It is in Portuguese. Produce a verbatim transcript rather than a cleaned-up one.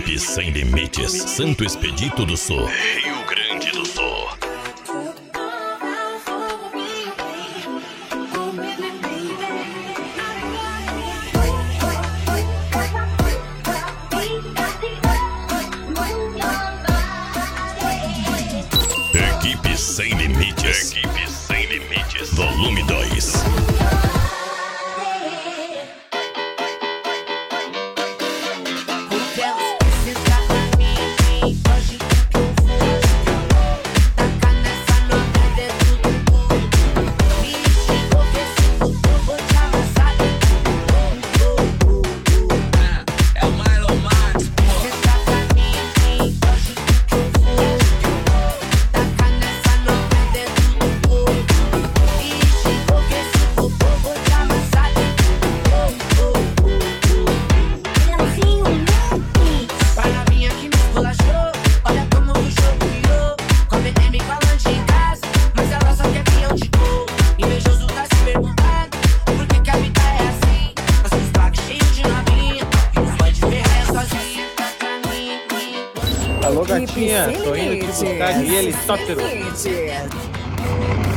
Equipe Sem Limites, Santo Expedito do Sul, Rio Grande do Sul. Equipe Sem Limites, Equipe Sem Limites, volume dois. Alô, gatinha, tô indo te buscar de helicóptero.